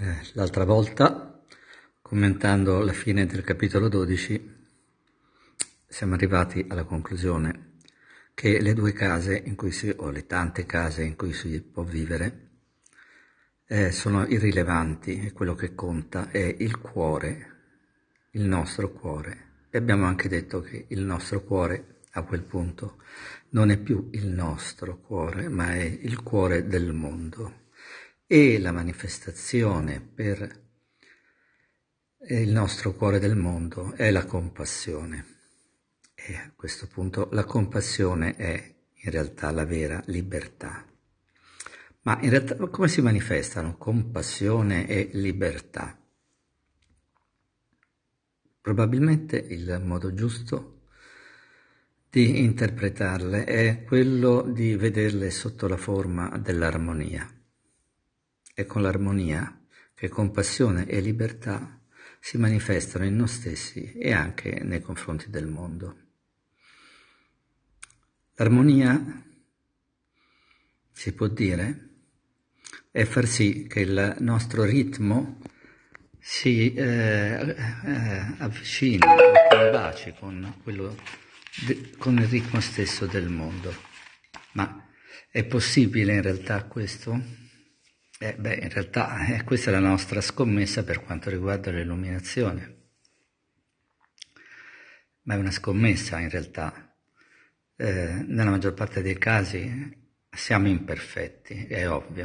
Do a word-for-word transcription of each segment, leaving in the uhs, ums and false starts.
Eh, l'altra volta, commentando la fine del capitolo dodici, siamo arrivati alla conclusione che le due case in cui si, o le tante case in cui si può vivere eh, sono irrilevanti e quello che conta è il cuore, il nostro cuore. E abbiamo anche detto che il nostro cuore a quel punto non è più il nostro cuore, ma è il cuore del mondo. E la manifestazione per il nostro cuore del mondo è la compassione. E a questo punto la compassione è in realtà la vera libertà. Ma in realtà come si manifestano compassione e libertà? Probabilmente il modo giusto di interpretarle è quello di vederle sotto la forma dell'armonia. È con l'armonia che compassione e libertà si manifestano in noi stessi e anche nei confronti del mondo. L'armonia, si può dire, è far sì che il nostro ritmo si eh, eh, avvicini o combaci con, quello de, con il ritmo stesso del mondo. Ma è possibile in realtà questo? Eh, beh, in realtà eh, questa è la nostra scommessa per quanto riguarda l'illuminazione. Ma è una scommessa in realtà. Eh, nella maggior parte dei casi siamo imperfetti, è ovvio.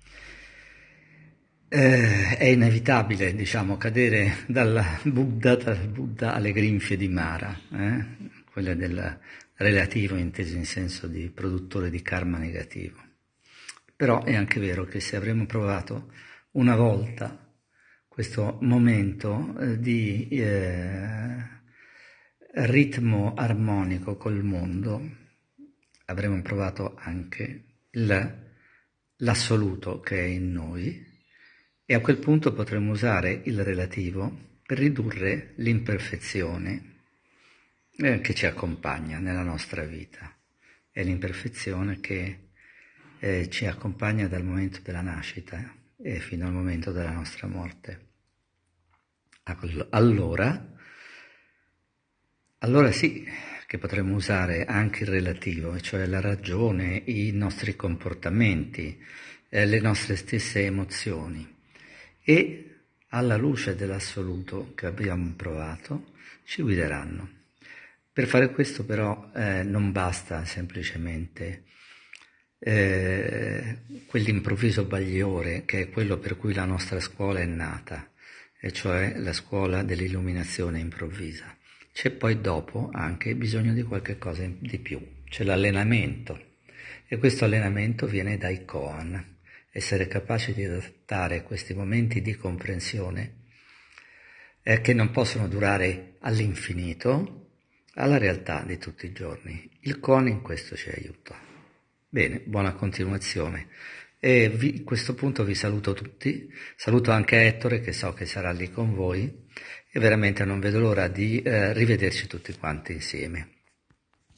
Eh, è inevitabile, diciamo, cadere dal Buddha, dal Buddha alle grinfie di Mara, eh? Quelle del relativo inteso in senso di produttore di karma negativo. Però è anche vero che se avremmo provato una volta questo momento eh, di eh, ritmo armonico col mondo, avremmo provato anche il, l'assoluto che è in noi, e a quel punto potremmo usare il relativo per ridurre l'imperfezione eh, che ci accompagna nella nostra vita. È l'imperfezione che eh, ci accompagna dal momento della nascita e fino al momento della nostra morte. Allora, allora sì che potremmo usare anche il relativo, cioè la ragione, i nostri comportamenti, eh, le nostre stesse emozioni. E alla luce dell'assoluto che abbiamo provato ci guideranno. Per fare questo però eh, non basta semplicemente eh, quell'improvviso bagliore che è quello per cui la nostra scuola è nata, e cioè la scuola dell'illuminazione improvvisa. C'è poi dopo anche bisogno di qualche cosa di più, c'è l'allenamento, e questo allenamento viene dai koan. Essere capaci di adattare questi momenti di comprensione eh, che non possono durare all'infinito alla realtà di tutti i giorni. Il koan in questo ci aiuta. Bene, buona continuazione. E vi, a questo punto vi saluto tutti, saluto anche Ettore che so che sarà lì con voi e veramente non vedo l'ora di eh, rivederci tutti quanti insieme.